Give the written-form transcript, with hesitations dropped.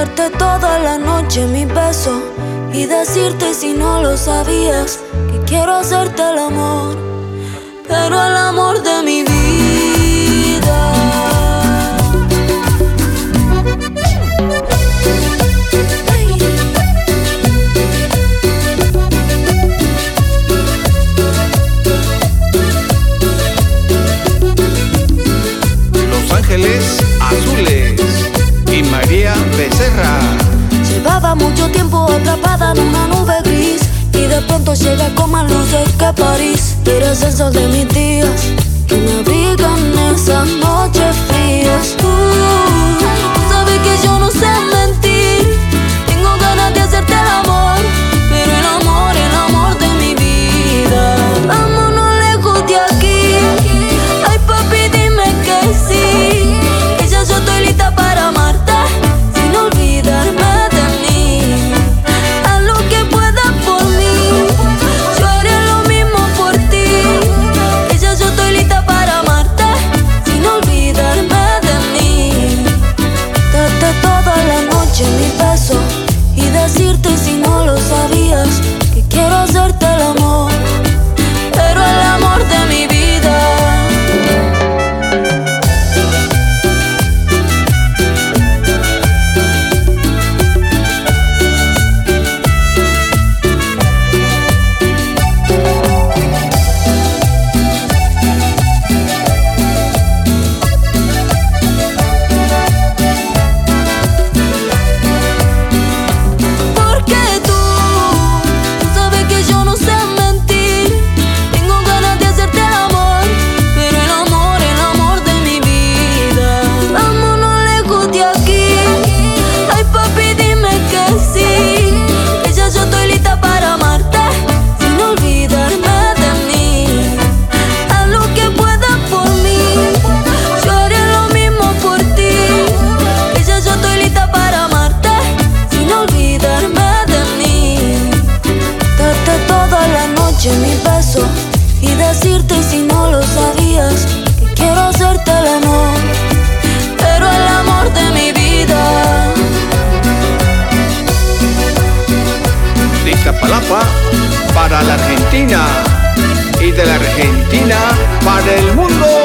darte toda la noche mi beso y decirte si no lo sabías que quiero hacerte el amor, pero el amor de mi vida. Los Ángeles Azules y María Becerra. Llevaba mucho tiempo atrapada en una nube gris y de pronto llega con más luces que París. Eres el sol de mis días que me abrigan esas noches frías. Tú sabes que yo no sé mentir, tengo ganas de hacerte el amor, pero el amor de mi vida. Vámonos lejos de aquí, ay papi dime que sí, que ya yo estoy lista para amarte sin olvidarme. Y decirte si no lo sabías que quiero hacerte el amor, pero el amor de mi vida. Mi beso y decirte si no lo sabías que quiero hacerte el amor, pero el amor de mi vida. De Iztapalapa para la Argentina y de la Argentina para el mundo.